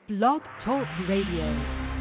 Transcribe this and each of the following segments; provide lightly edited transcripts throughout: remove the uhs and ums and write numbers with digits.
Blog Talk Radio.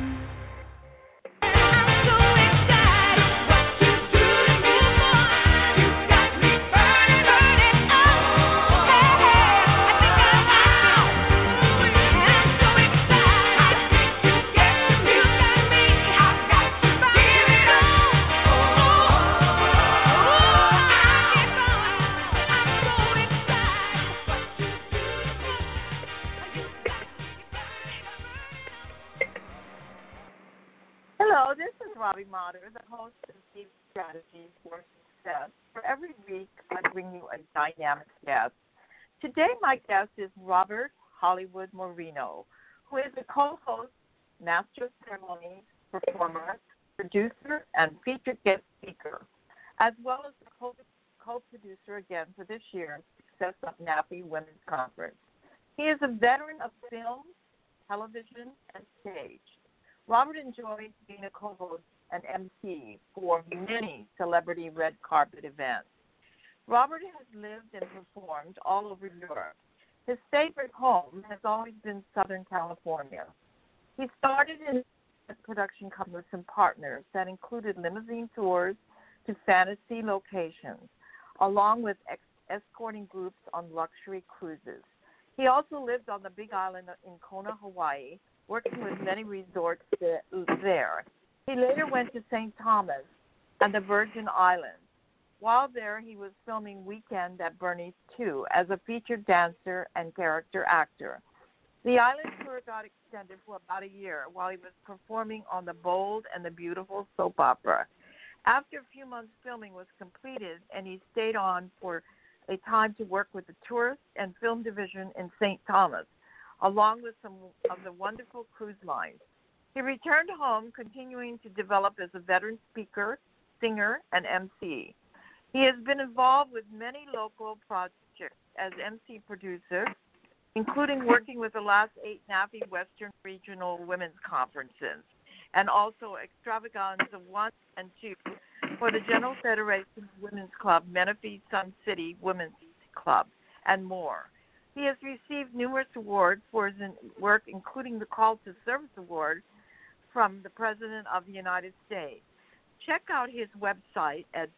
Hello, this is Robbie Motter, the host of Deep Strategies for Success. For every week, I bring you a dynamic guest. Today, my guest is Robert Hollywood Moreno, who is a co-host, master of ceremonies, performer, producer, and featured guest speaker, as well as the co-producer again for this year's Success Up NAFI Women's Conference. He is a veteran of film, television, and stage. Robert enjoys being a co-host and MC for many celebrity red carpet events. Robert has lived and performed all over Europe. His favorite home has always been Southern California. He started in a production company with some partners that included limousine tours to fantasy locations, along with escorting groups on luxury cruises. He also lived on the Big Island in Kona, Hawaii, working with many resorts there. He later went to St. Thomas and the Virgin Islands. While there, he was filming Weekend at Bernie's 2 as a featured dancer and character actor. The island tour got extended for about a year while he was performing on The Bold and the Beautiful soap opera. After a few months, filming was completed, and he stayed on for a time to work with the tourist and film division in St. Thomas, along with some of the wonderful cruise lines. He returned home, continuing to develop as a veteran speaker, singer, and MC. He has been involved with many local projects as MC producer, including working with the last 8 NAFI Western Regional Women's Conferences, and also Extravaganza 1 and 2 for the General Federation Women's Club, Menifee Sun City Women's Club, and more. He has received numerous awards for his work, including the Call to Service Award from the President of the United States. Check out his website at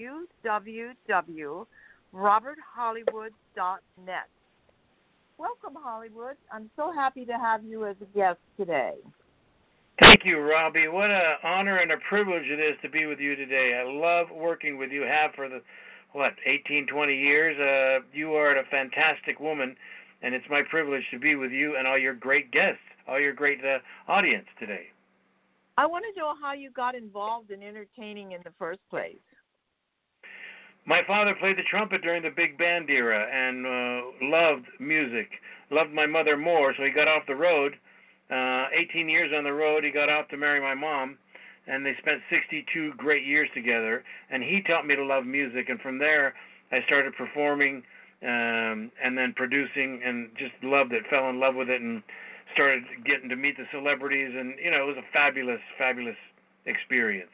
www.roberthollywood.net. Welcome, Hollywood. I'm so happy to have you as a guest today. Thank you, Robbie. What an honor and a privilege it is to be with you today. I love working with you, have for the 18, 20 years. You are a fantastic woman, and it's my privilege to be with you and all your great guests, all your great audience today. I want to know how you got involved in entertaining in the first place. My father played the trumpet during the big band era and loved music, loved my mother more, so he got off the road. 18 years on the road, he got off to marry my mom, and they spent 62 great years together, and he taught me to love music, and from there I started performing and then producing, and just loved it, fell in love with it, and started getting to meet the celebrities, and, it was a fabulous, fabulous experience.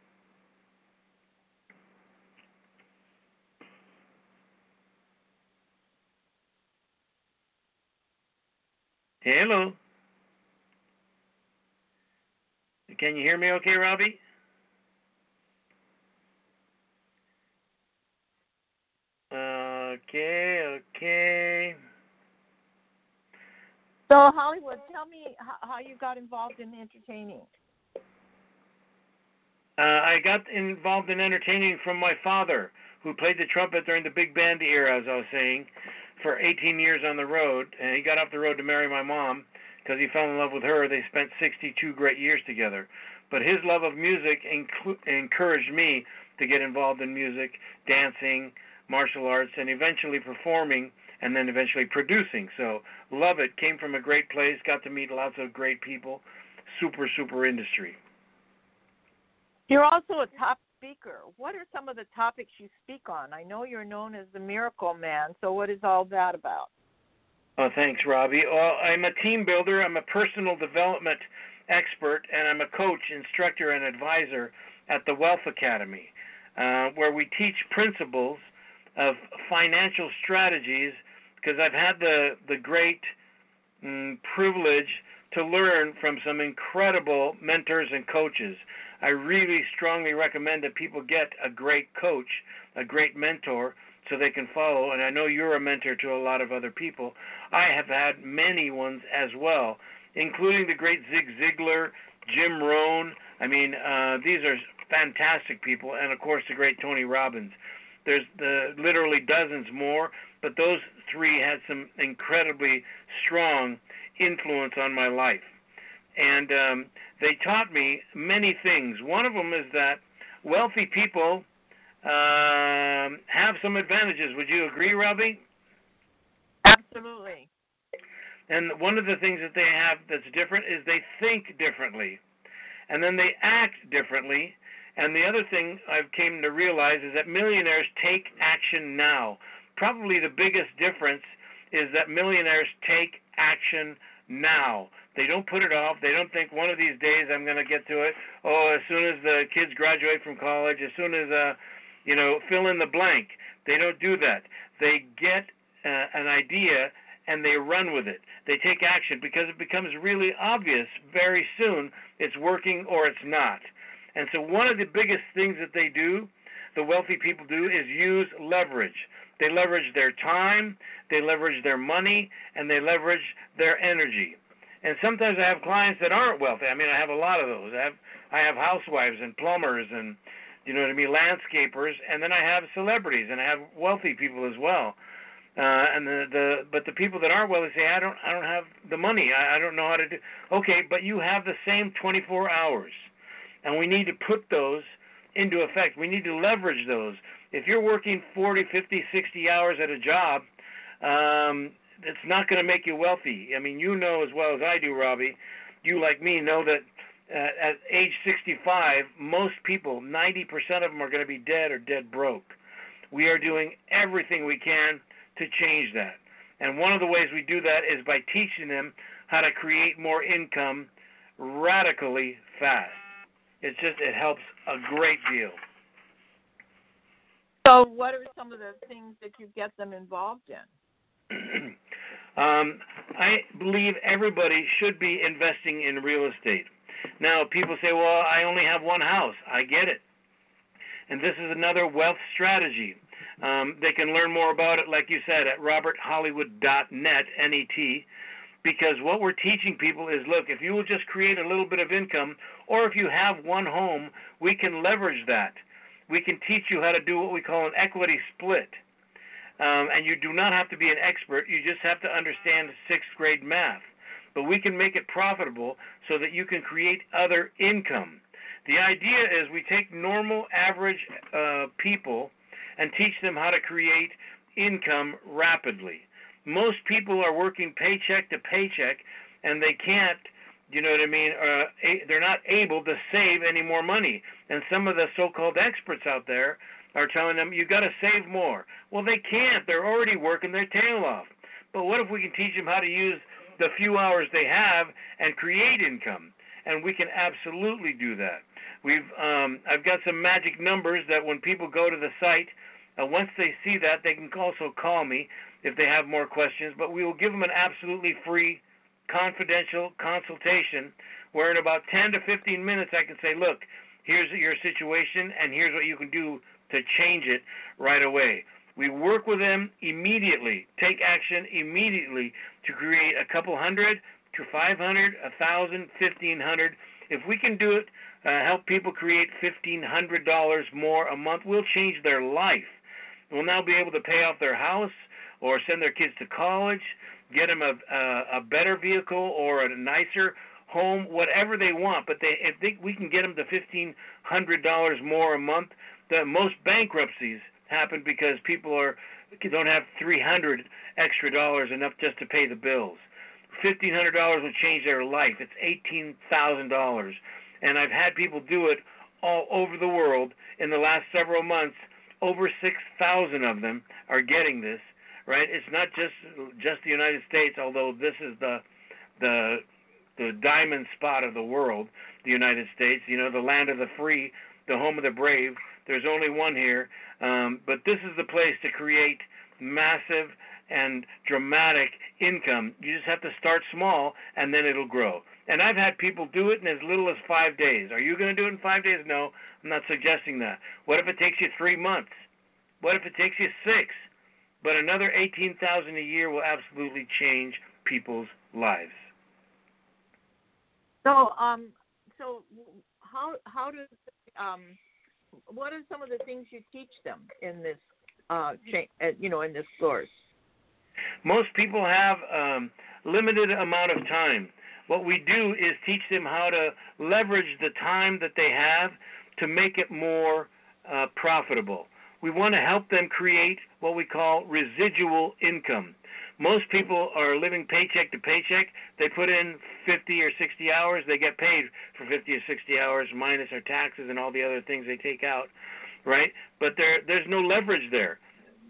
Hello. Can you hear me okay, Robbie? Okay. So, Hollywood, tell me how you got involved in entertaining. I got involved in entertaining from my father, who played the trumpet during the big band era, as I was saying, for 18 years on the road. And he got off the road to marry my mom because he fell in love with her. They spent 62 great years together. But his love of music encouraged me to get involved in music, dancing, martial arts, and eventually performing, and then eventually producing. So love it. Came from a great place, got to meet lots of great people. Super, super industry. You're also a top speaker. What are some of the topics you speak on? I know you're known as the Miracle Man, so what is all that about? Oh, thanks, Robbie. Well, I'm a team builder. I'm a personal development expert, and I'm a coach, instructor, and advisor at the Wealth Academy, where we teach principles of financial strategies, because I've had the great privilege to learn from some incredible mentors and coaches. I really strongly recommend that people get a great coach, a great mentor, so they can follow. And I know you're a mentor to a lot of other people. I have had many ones as well, including the great Zig Ziglar, Jim Rohn. I mean, these are fantastic people, and of course the great Tony Robbins. There's literally dozens more, but those three had some incredibly strong influence on my life. And they taught me many things. One of them is that wealthy people have some advantages. Would you agree, Robbie? Absolutely. And one of the things that they have that's different is they think differently. And then they act differently. And the other thing I've came to realize is that millionaires take action now. Probably the biggest difference is that millionaires take action now. They don't put it off. They don't think one of these days I'm going to get to it. Oh, as soon as the kids graduate from college, as soon as, fill in the blank. They don't do that. They get an idea and they run with it. They take action because it becomes really obvious very soon it's working or it's not. And so one of the biggest things that they do, the wealthy people do, is use leverage. They leverage their time, they leverage their money, and they leverage their energy. And sometimes I have clients that aren't wealthy. I mean, I have a lot of those. I have housewives and plumbers and, landscapers, and then I have celebrities, and I have wealthy people as well. But the people that aren't wealthy say, I don't have the money. I don't know how to do. Okay, but you have the same 24 hours, and we need to put those into effect. We need to leverage those. If you're working 40, 50, 60 hours at a job, it's not going to make you wealthy. I mean, you know as well as I do, Robbie, you like me know that at age 65, most people, 90% of them are going to be dead or dead broke. We are doing everything we can to change that. And one of the ways we do that is by teaching them how to create more income radically fast. It helps a great deal. So what are some of the things that you get them involved in? I believe everybody should be investing in real estate. Now, people say, well, I only have one house. I get it. And this is another wealth strategy. They can learn more about it, like you said, at roberthollywood.net, N-E-T, because what we're teaching people is, look, if you will just create a little bit of income, or if you have one home, we can leverage that. We can teach you how to do what we call an equity split. And you do not have to be an expert. You just have to understand sixth grade math. But we can make it profitable so that you can create other income. The idea is we take normal, average people and teach them how to create income rapidly. Most people are working paycheck to paycheck, and they can't, they're not able to save any more money. And some of the so-called experts out there are telling them, you've got to save more. Well, they can't. They're already working their tail off. But what if we can teach them how to use the few hours they have and create income? And we can absolutely do that. I've got some magic numbers that when people go to the site, once they see that, they can also call me if they have more questions. But we will give them an absolutely free, confidential consultation where in about 10 to 15 minutes I can say, look, here's your situation and here's what you can do to change it right away. We work with them immediately, take action immediately to create a couple hundred to 500, 1,000, 1,500. If we can do it, help people create $1,500 more a month, we'll change their life. We'll now be able to pay off their house or send their kids to college, get them a better vehicle or a nicer home, whatever they want. But we can get them to $1,500 more a month. The most bankruptcies happen because people don't have $300 extra dollars enough just to pay the bills. $1,500 will change their life. It's $18,000. And I've had people do it all over the world in the last several months. Over 6,000 of them are getting this, right? It's not just the United States, although this is the diamond spot of the world, the United States, the land of the free, the home of the brave. There's only one here. But this is the place to create massive and dramatic income. You just have to start small, and then it'll grow. And I've had people do it in as little as 5 days. Are you going to do it in 5 days? No, I'm not suggesting that. What if it takes you 3 months? What if it takes you 6? But another $18,000 a year will absolutely change people's lives. So, how does what are some of the things you teach them in this in this course? Most people have limited amount of time. What we do is teach them how to leverage the time that they have to make it more profitable. We want to help them create what we call residual income. Most people are living paycheck to paycheck. They put in 50 or 60 hours. They get paid for 50 or 60 hours minus their taxes and all the other things they take out, right? But there's no leverage there.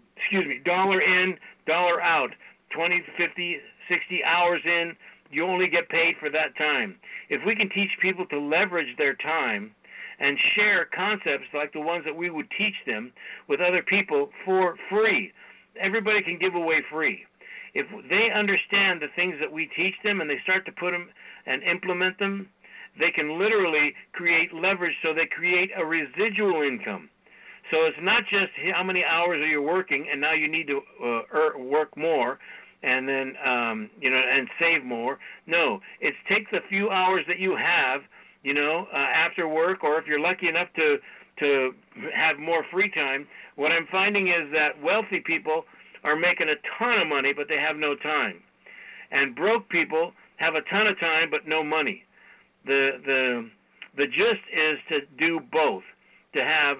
Dollar in, dollar out, 20, 50, 60 hours in, you only get paid for that time. If we can teach people to leverage their time and share concepts like the ones that we would teach them with other people for free, everybody can give away free. If they understand the things that we teach them and they start to put them and implement them, they can literally create leverage so they create a residual income. So it's not just how many hours are you working and now you need to work more and then, and save more. No, it's take the few hours that you have, after work, or if you're lucky enough to have more free time. What I'm finding is that wealthy people are making a ton of money, but they have no time. And broke people have a ton of time, but no money. The gist is to do both, to have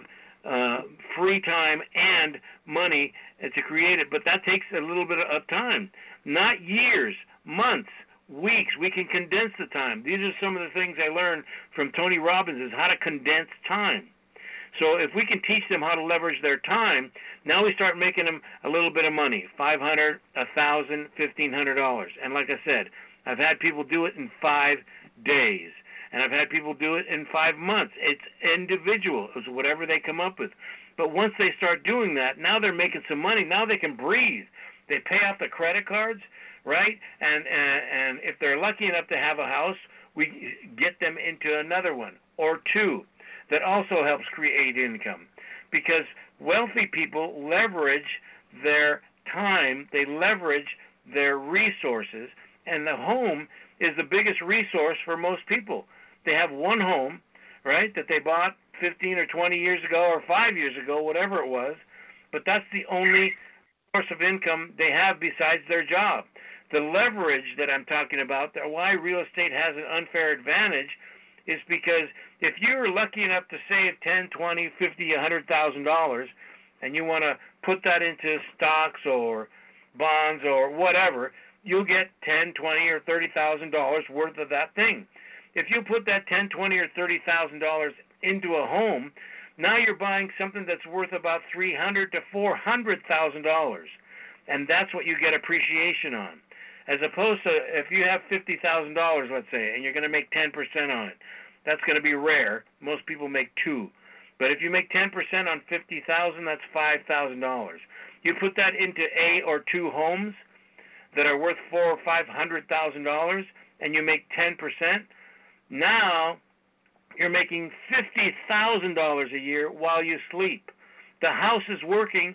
free time and money to create it, but that takes a little bit of time. Not years, months, weeks. We can condense the time. These are some of the things I learned from Tony Robbins, is how to condense time. So if we can teach them how to leverage their time, now we start making them a little bit of money, $500, $1,000, $1,500. And like I said, I've had people do it in 5 days. And I've had people do it in 5 months. It's individual. It's whatever they come up with. But once they start doing that, now they're making some money. Now they can breathe. They pay off the credit cards, right? And if they're lucky enough to have a house, we get them into another one or two. That also helps create income, because wealthy people leverage their time, they leverage their resources, and the home is the biggest resource for most people. They have one home, right, that they bought 15 or 20 years ago or 5 years ago, whatever it was, but that's the only source of income they have besides their job. The leverage that I'm talking about, why real estate has an unfair advantage, is because if you're lucky enough to save $10, $20, $50, $100,000, and you want to put that into stocks or bonds or whatever, you'll get $10, $20, or $30,000 worth of that thing. If you put that $10, $20, or $30,000 into a home, now you're buying something that's worth about $300,000 to $400,000, and that's what you get appreciation on. As opposed to if you have $50,000, let's say, and you're going to make 10% on it, that's going to be rare. Most people make 2%. But if you make 10% on $50,000, that's $5,000. You put that into A or 2 homes that are worth $400,000 or $500,000, and you make 10%. Now you're making $50,000 a year while you sleep. The house is working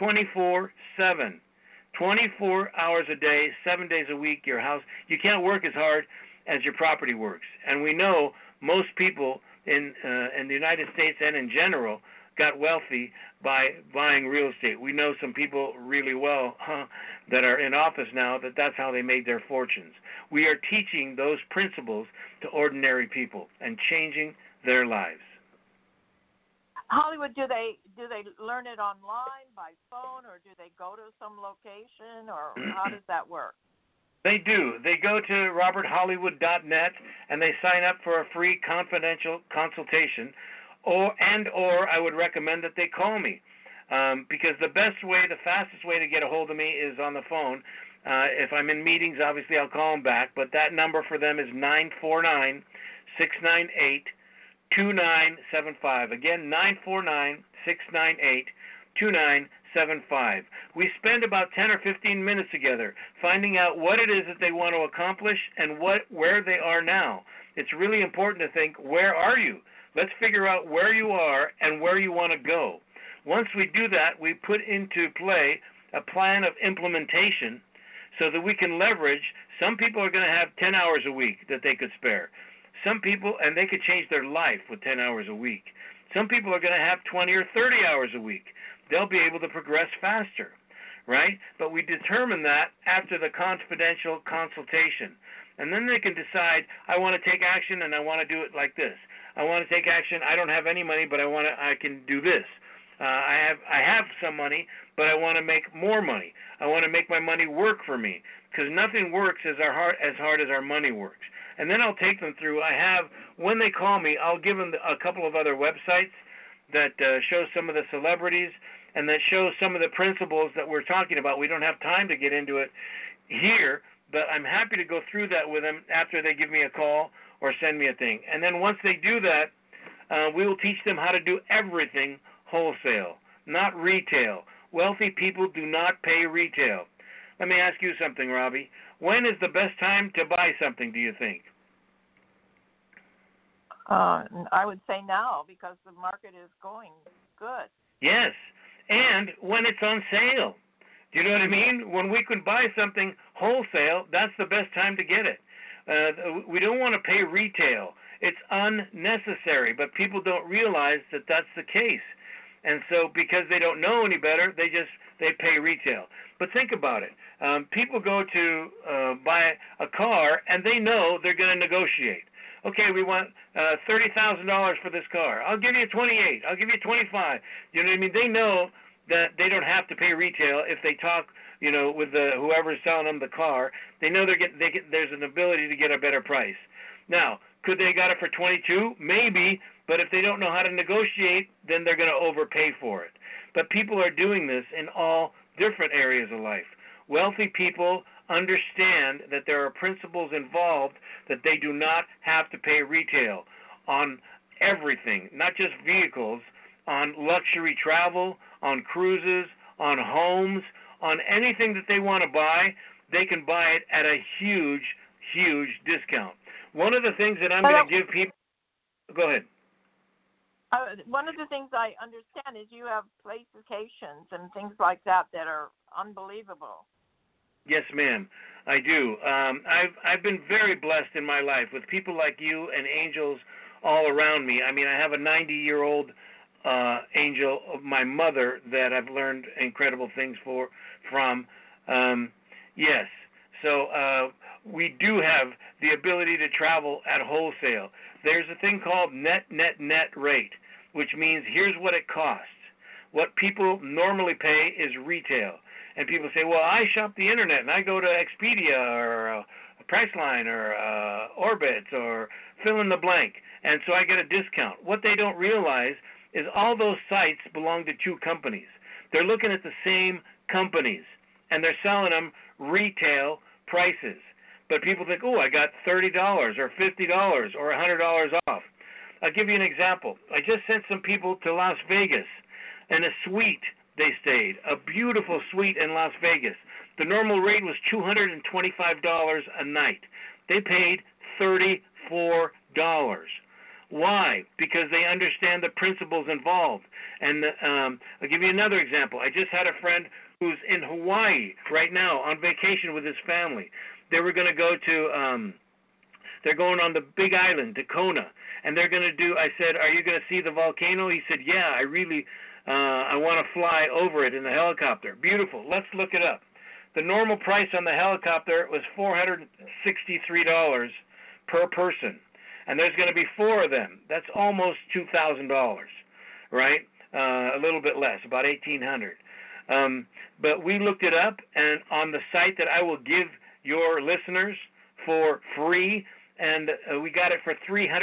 24/7. 24 hours a day, 7 days a week, your house. You can't work as hard as your property works. And we know most people in the United States and in general got wealthy by buying real estate. We know some people really well that are in office now that's how they made their fortunes. We are teaching those principles to ordinary people and changing their lives. Hollywood, do they learn it online by phone, or do they go to some location, or how does that work? They do. They go to roberthollywood.net and they sign up for a free confidential consultation, or I would recommend that they call me, because the fastest way to get a hold of me is on the phone. If I'm in meetings, obviously I'll call them back, but that number for them is 949-698-2975. Again, 949-698-2975. 888-866-7875. We spend about 10 or 15 minutes together finding out what it is that they want to accomplish and where they are now. It's really important to think, where are you? Let's figure out where you are and where you want to go. Once we do that, we put into play a plan of implementation so that we can leverage. Some people are going to have 10 hours a week that they could spare. Some people, and they could change their life with 10 hours a week. Some people are going to have 20 or 30 hours a week. They'll be able to progress faster, right? But we determine that after the confidential consultation. And then they can decide, I want to take action and I want to do it like this. I want to take action. I don't have any money, but I can do this. I have some money, but I want to make more money. I want to make my money work for me, because nothing works as hard as our money works. And then I'll take them through. When they call me, I'll give them a couple of other websites that show some of the celebrities and that show some of the principles that we're talking about. We don't have time to get into it here, but I'm happy to go through that with them after they give me a call or send me a thing. And then once they do that, we will teach them how to do everything wholesale, not retail. Wealthy people do not pay retail. Let me ask you something, Robbie. When is the best time to buy something, do you think? I would say now, because the market is going good. Yes, and when it's on sale. Do you know what I mean? When we can buy something wholesale, that's the best time to get it. We don't want to pay retail. It's unnecessary, but people don't realize that that's the case. And so because they don't know any better, they pay retail. But think about it. People go to buy a car, and they know they're going to negotiate. Okay, we want $30,000 for this car. I'll give you $28,000. I'll give you $25,000. You know what I mean? They know that they don't have to pay retail if they talk, with whoever's selling them the car. They know there's an ability to get a better price. Now, could they got it for $22,000? Maybe, but if they don't know how to negotiate, then they're going to overpay for it. But people are doing this in all different areas of life. Wealthy people understand that there are principles involved that they do not have to pay retail on everything, not just vehicles, on luxury travel, on cruises, on homes, on anything that they want to buy. They can buy it at a huge, huge discount. One of the things that I'm going to give people, go ahead. One of the things I understand is you have placecations and things like that are unbelievable. Yes, ma'am, I do. I've been very blessed in my life with people like you and angels all around me. I mean, I have a 90-year-old angel of my mother that I've learned incredible things from. Yes, so we do have the ability to travel at wholesale. There's a thing called net rate, which means here's what it costs. What people normally pay is retail. And people say, well, I shop the internet and I go to Expedia or Priceline or Orbitz or fill in the blank, and so I get a discount. What they don't realize is all those sites belong to two companies. They're looking at the same companies, and they're selling them retail prices. But people think, oh, I got $30 or $50 or $100 off. I'll give you an example. I just sent some people to Las Vegas in a suite they stayed, a beautiful suite in Las Vegas. The normal rate was $225 a night. They paid $34. Why? Because they understand the principles involved. And I'll give you another example. I just had a friend who's in Hawaii right now on vacation with his family. They were going to go to, they're going on the Big Island, to Kona, and they're going to do, I said, are you going to see the volcano? He said, yeah, I want to fly over it in the helicopter. Beautiful. Let's look it up. The normal price on the helicopter was $463 per person, and there's going to be 4 of them. That's almost $2,000, right? A little bit less, about $1,800. But we looked it up, and on the site that I will give your listeners for free, and we got it for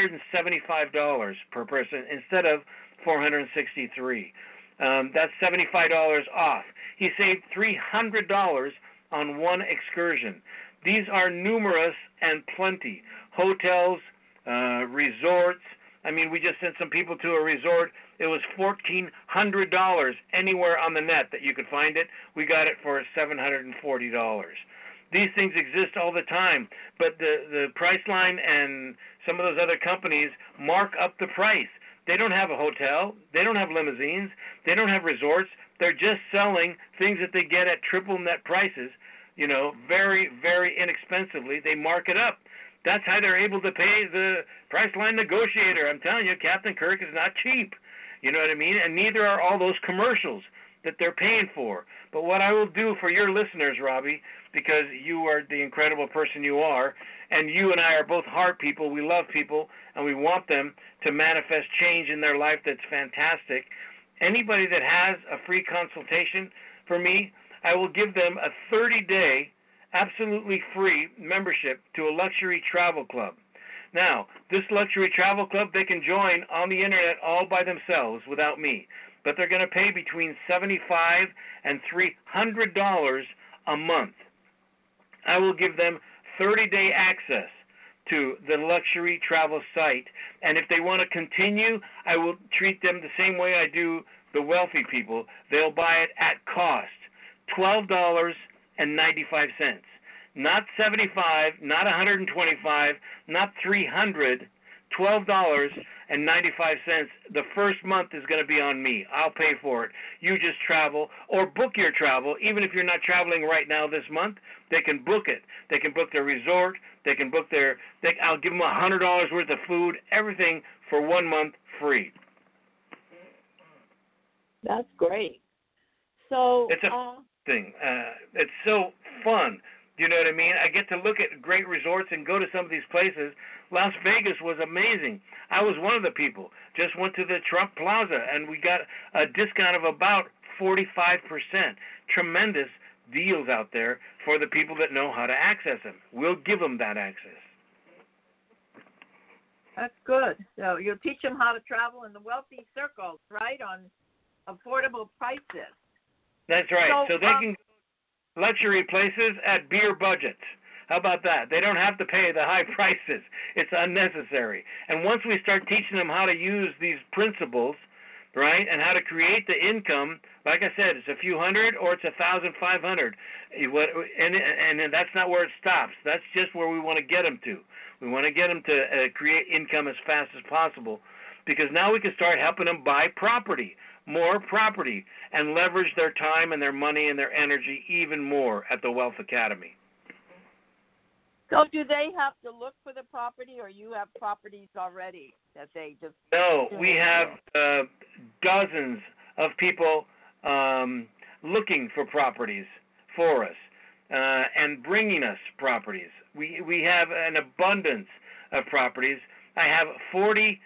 $375 per person instead of $463. That's $75 off. He saved $300 on one excursion. These are numerous and plenty. Hotels, resorts. I mean, we just sent some people to a resort it was $1,400 anywhere on the net that you could find it. We got it for $740. These things exist all the time, but the Priceline and some of those other companies mark up the price. They don't have a hotel. They don't have limousines. They don't have resorts. They're just selling things that they get at triple net prices, very, very inexpensively. They mark it up. That's how they're able to pay the Priceline negotiator. I'm telling you, Captain Kirk is not cheap. You know what I mean? And neither are all those commercials that they're paying for. But what I will do for your listeners, Robbie, because you are the incredible person you are, and you and I are both heart people. We love people, and we want them to manifest change in their life that's fantastic. Anybody that has a free consultation for me, I will give them a 30-day, absolutely free membership to a luxury travel club. Now, this luxury travel club, they can join on the internet all by themselves without me, but they're going to pay between $75 and $300 a month. I will give them 30-day access to the luxury travel site, and if they want to continue, I will treat them the same way I do the wealthy people. They'll buy it at cost, $12.95. Not $75, not $125, not $300, $12.95. The first month is going to be on me. I'll pay for it. You just travel or book your travel. Even if you're not traveling right now this month, they can book it. They can book their resort. They can book I'll give them $100 worth of food, everything for 1 month free. That's great. So it's a thing. It's so fun. You know what I mean? I get to look at great resorts and go to some of these places. Las Vegas was amazing. I was one of the people. Just went to the Trump Plaza, and we got a discount of about 45%. Tremendous deals out there for the people that know how to access them. We'll give them that access. That's good. So you'll teach them how to travel in the wealthy circles, right, on affordable prices. That's right. So they can luxury places at beer budgets. How about that? They don't have to pay the high prices. It's unnecessary. And once we start teaching them how to use these principles, right, and how to create the income, like I said, it's a few hundred or it's 1,500. And that's not where it stops. That's just where we want to get them to. We want to get them to create income as fast as possible, because now we can start helping them buy property, more property, and leverage their time and their money and their energy even more at the Wealth Academy. So do they have to look for the property, or you have properties already that they just... No, we have dozens of people looking for properties for us and bringing us properties. We have an abundance of properties. I have 40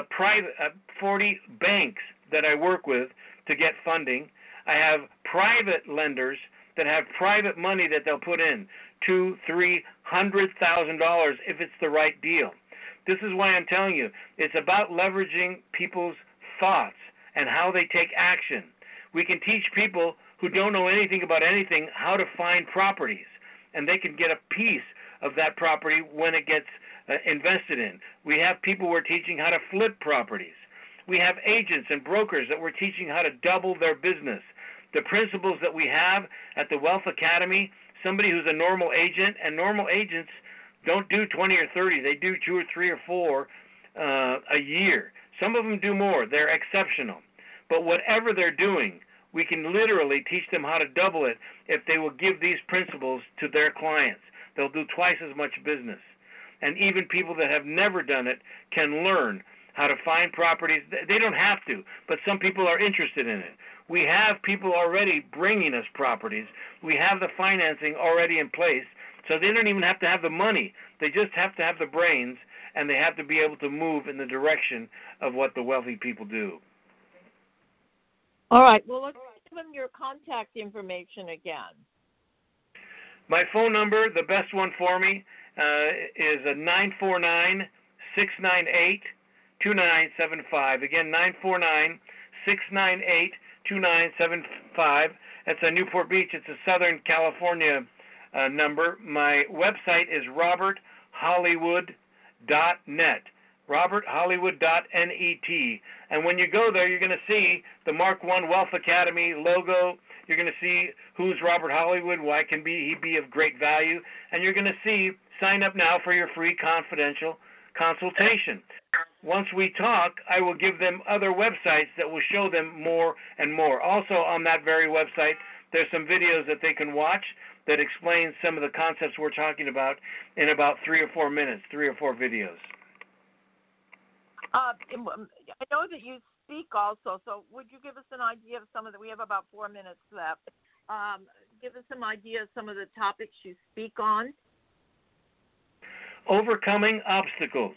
banks that I work with to get funding. I have private lenders that have private money that they'll put in, $200,000-$300,000 if it's the right deal. This is why I'm telling you, it's about leveraging people's thoughts and how they take action. We can teach people who don't know anything about anything how to find properties, and they can get a piece of that property when it gets invested in. We have people we're teaching how to flip properties. We have agents and brokers that we're teaching how to double their business. The principles that we have at the Wealth Academy, somebody who's a normal agent, and normal agents don't do 20 or 30. They do 2 or 3 or 4 a year. Some of them do more. They're exceptional. But whatever they're doing, we can literally teach them how to double it if they will give these principles to their clients. They'll do twice as much business. And even people that have never done it can learn how to find properties. They don't have to, but some people are interested in it. We have people already bringing us properties. We have the financing already in place, so they don't even have to have the money. They just have to have the brains, and they have to be able to move in the direction of what the wealthy people do. All right. Well, let's give them your contact information again. My phone number, the best one for me, is 949-698-2975. Again, 949-698-2975. That's a Newport Beach. It's a Southern California number. My website is roberthollywood.net. roberthollywood.net. And when you go there, you're going to see the Mark I Wealth Academy logo. You're going to see who's Robert Hollywood, why can he be of great value, and you're going to see sign up now for your free confidential consultation. Once we talk, I will give them other websites that will show them more and more. Also on that very website, there's some videos that they can watch that explain some of the concepts we're talking about in about 3 or 4 minutes, 3 or 4 videos. I know that you speak also, so would you give us an idea of some of the, we have about 4 minutes left, give us some idea of some of the topics you speak on? Overcoming obstacles.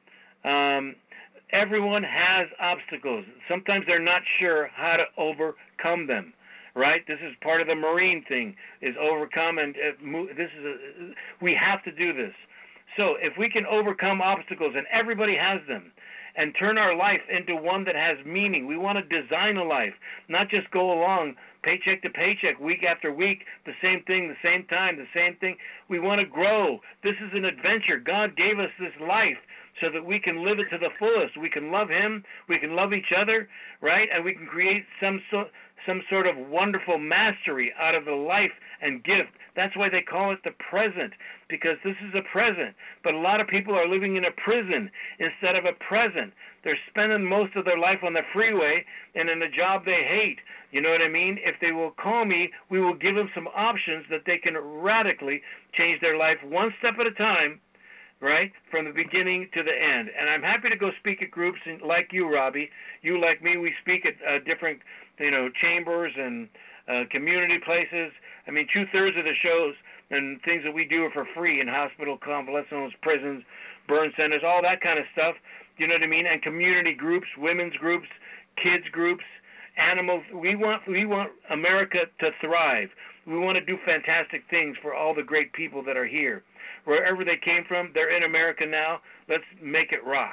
Everyone has obstacles. Sometimes they're not sure how to overcome them, right? This is part of the Marine thing, is overcome, and we have to do this. So if we can overcome obstacles, and everybody has them, and turn our life into one that has meaning. We want to design a life, not just go along paycheck to paycheck, week after week, the same thing, the same time, the same thing. We want to grow. This is an adventure. God gave us this life so that we can live it to the fullest. We can love Him, we can love each other, right? And we can create some sort of wonderful mastery out of the life and gift. That's why they call it the present, because this is a present. But a lot of people are living in a prison instead of a present. They're spending most of their life on the freeway and in a job they hate. You know what I mean? If they will call me, we will give them some options that they can radically change their life one step at a time, right, from the beginning to the end. And I'm happy to go speak at groups like you, Robbie. You, like me, we speak at different, chambers and community places. I mean, 2/3 of the shows and things that we do are for free in hospital, convalescent homes, prisons, burn centers, all that kind of stuff. You know what I mean? And community groups, women's groups, kids groups, animals. We want America to thrive. We want to do fantastic things for all the great people that are here. Wherever they came from, they're in America now. Let's make it rock.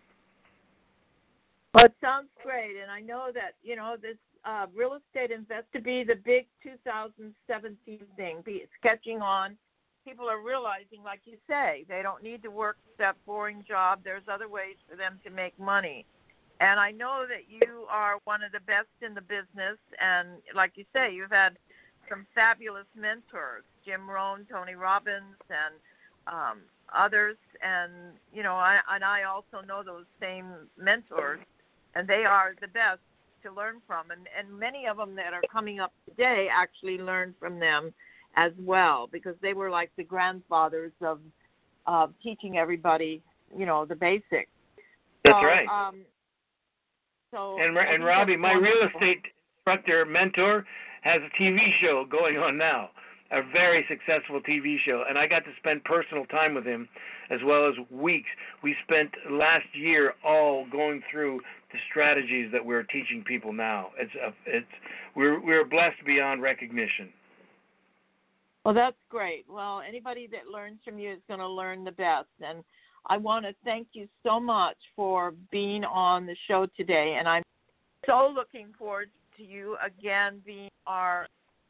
Well, it sounds great, and I know that, this real estate to be the big 2017 thing, it's catching on. People are realizing, like you say, they don't need to work that boring job. There's other ways for them to make money. And I know that you are one of the best in the business, and like you say, you've had some fabulous mentors, Jim Rohn, Tony Robbins, and others. And, I also know those same mentors, and they are the best to learn from. And many of them that are coming up today actually learned from them as well, because they were like the grandfathers of teaching everybody, the basics. That's right. And Robbie, my real estate instructor mentor has a TV show going on now, a very successful TV show, and I got to spend personal time with him as well as weeks. We spent last year all going through the strategies that we're teaching people now. We're blessed beyond recognition. Well, that's great. Well, anybody that learns from you is going to learn the best. And I want to thank you so much for being on the show today. And I'm so looking forward to you again being our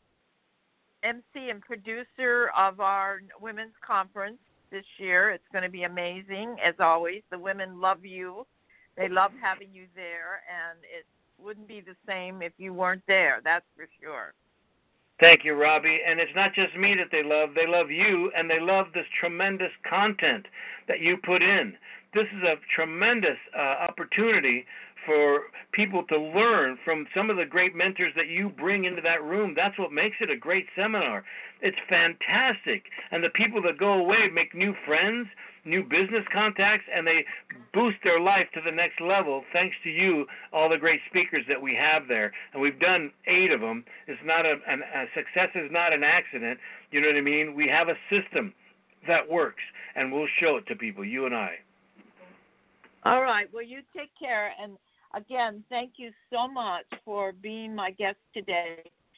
MC and producer of our women's conference this year. It's going to be amazing, as always. The women love you. They love having you there. And it wouldn't be the same if you weren't there. That's for sure. Thank you, Robbie. And it's not just me that they love you, and they love this tremendous content that you put in. This is a tremendous opportunity for people to learn from some of the great mentors that you bring into that room. That's what makes it a great seminar. It's fantastic. And the people that go away make new friends, new business contacts, and they boost their life to the next level thanks to you, all the great speakers that we have there. And we've done 8 of them. It's not a success is not an accident. You know what I mean? We have a system that works, and we'll show it to people, you and I. All right. Well, you take care. And, again, thank you so much for being my guest today.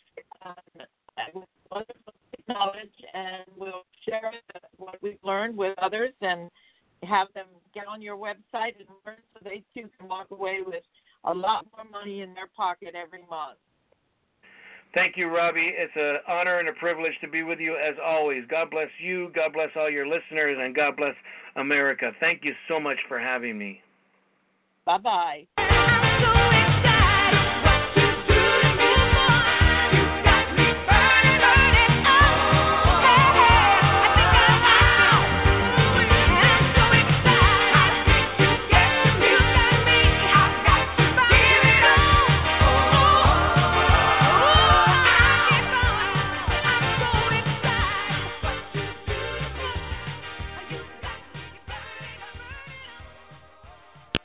With wonderful knowledge, and we'll share what we've learned with others and have them get on your website and learn so they, too, can walk away with a lot more money in their pocket every month. Thank you, Robbie. It's an honor and a privilege to be with you as always. God bless you, God bless all your listeners, and God bless America. Thank you so much for having me. Bye-bye.